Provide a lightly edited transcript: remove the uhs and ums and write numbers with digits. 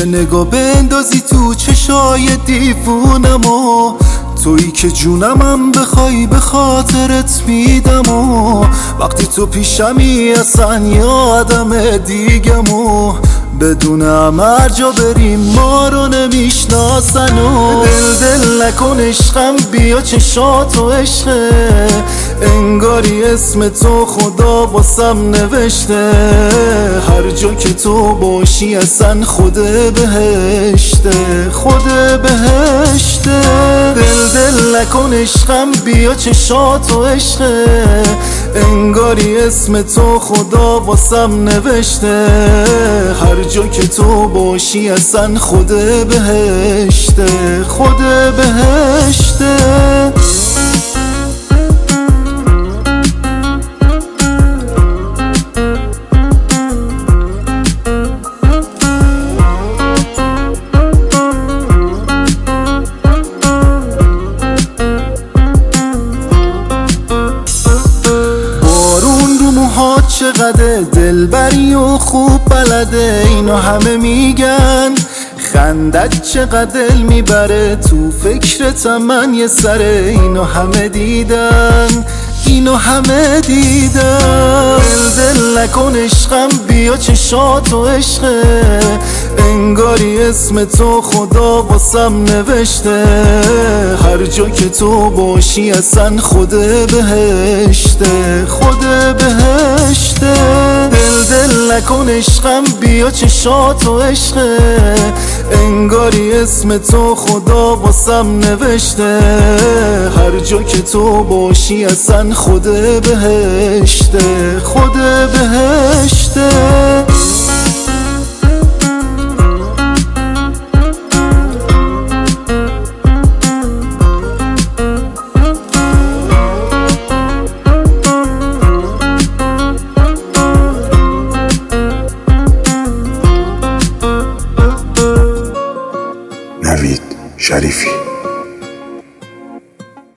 یه نگاه بندازی تو چشای دیوونم و تویی که جونمم بخوای به خاطرت میدم و وقتی تو پیشمی اصلا یه آدم دیگم و بدونم هر جا بریم ما رو نمیشناسن و دل نکن عشقم بیا چشاتو عشقه انگاری اسم تو خدا واسم نوشته هر جا که تو باشی اصلا خود بهشته خود بهشته دل نکن عشقم بیا چشاتو عشقه انگاری اسم تو خدا واسم نوشته هر جا که تو باشی اصلا خود بهشته خود بهشته چقدر دلبری و خوب بلده اینو همه میگن خندت چقدر دل میبره تو فکرتم من یه سره اینو همه دیدن اینو همه دیدن دل نکن عشقم بیا چشاتو عشقه انگاری اسم تو خدا واسم نوشته هر جا که تو باشی اصلا خود بهشته خود بهشته دل نکن عشقم بیا چشاتو عشقه انگاری اسم تو خدا واسم نوشته هر جا که تو باشی اصلا خود بهشته خود بهشته نوید شریفی